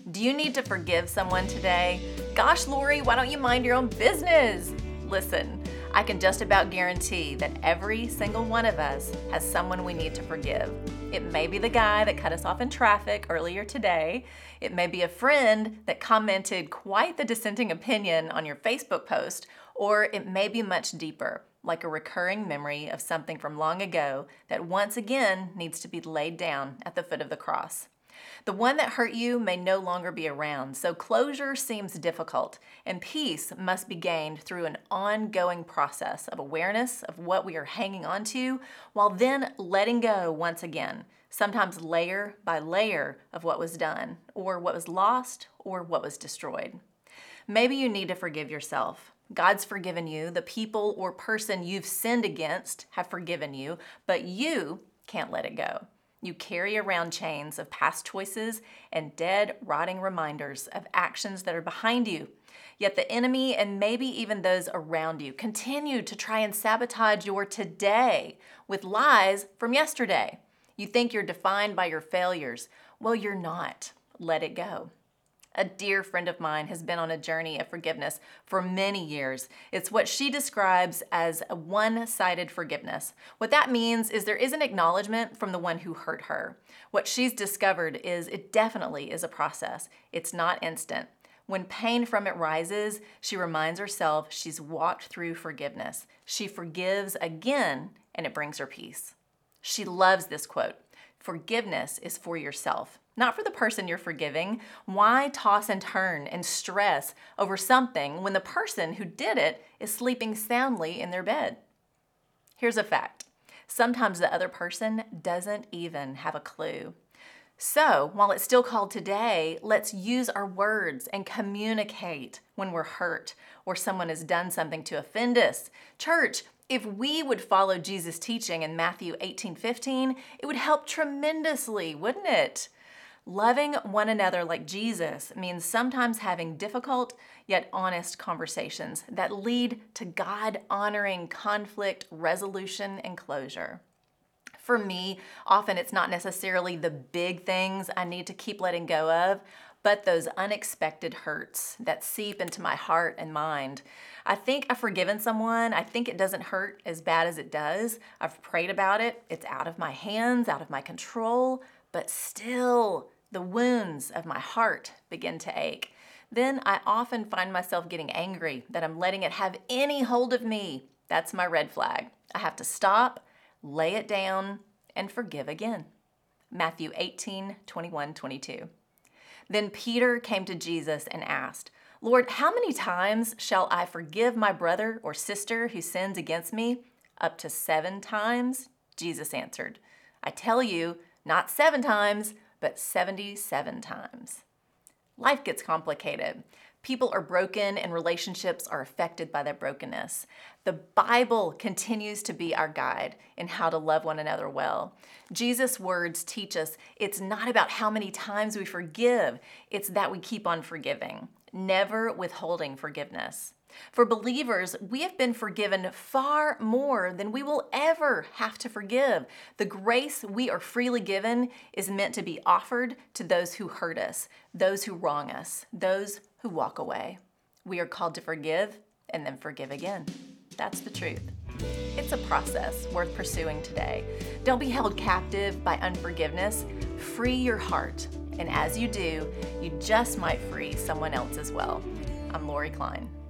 Do you need to forgive someone today? Gosh, Lori, why don't you mind your own business? Listen, I can just about guarantee that every single one of us has someone we need to forgive. It may be the guy that cut us off in traffic earlier today. It may be a friend that commented quite the dissenting opinion on your Facebook post, or it may be much deeper, like a recurring memory of something from long ago that once again needs to be laid down at the foot of the cross. The one that hurt you may no longer be around, so closure seems difficult, and peace must be gained through an ongoing process of awareness of what we are hanging on to, while then letting go once again, sometimes layer by layer of what was done, or what was lost, or what was destroyed. Maybe you need to forgive yourself. God's forgiven you. The people or person you've sinned against have forgiven you, but you can't let it go. You carry around chains of past choices and dead, rotting reminders of actions that are behind you. Yet the enemy and maybe even those around you continue to try and sabotage your today with lies from yesterday. You think you're defined by your failures. Well, you're not. Let it go. A dear friend of mine has been on a journey of forgiveness for many years. It's what she describes as a one-sided forgiveness. What that means is there is an acknowledgement from the one who hurt her. What she's discovered is it definitely is a process. It's not instant. When pain from it rises, she reminds herself she's walked through forgiveness. She forgives again, and it brings her peace. She loves this quote. Forgiveness is for yourself, not for the person you're forgiving. Why toss and turn and stress over something when the person who did it is sleeping soundly in their bed? Here's a fact. Sometimes the other person doesn't even have a clue. So, while it's still called today, let's use our words and communicate when we're hurt or someone has done something to offend us. Church, if we would follow Jesus' teaching in Matthew 18:15, it would help tremendously, wouldn't it? Loving one another like Jesus means sometimes having difficult yet honest conversations that lead to God-honoring conflict resolution and closure. For me, often it's not necessarily the big things I need to keep letting go of, but those unexpected hurts that seep into my heart and mind. I think I've forgiven someone. I think it doesn't hurt as bad as it does. I've prayed about it. It's out of my hands, out of my control, but still the wounds of my heart begin to ache. Then I often find myself getting angry that I'm letting it have any hold of me. That's my red flag. I have to stop, lay it down, and forgive again. Matthew 18:21-22. Then Peter came to Jesus and asked, Lord, how many times shall I forgive my brother or sister who sins against me? Up to 7 times? Jesus answered, I tell you, not 7 times, but 77 times. Life gets complicated. People are broken and relationships are affected by that brokenness. The Bible continues to be our guide in how to love one another well. Jesus' words teach us it's not about how many times we forgive, it's that we keep on forgiving, never withholding forgiveness. For believers, we have been forgiven far more than we will ever have to forgive. The grace we are freely given is meant to be offered to those who hurt us, those who wrong us, those who walk away. We are called to forgive and then forgive again. That's the truth. It's a process worth pursuing today. Don't be held captive by unforgiveness. Free your heart. And as you do, you just might free someone else as well. I'm Lori Klein.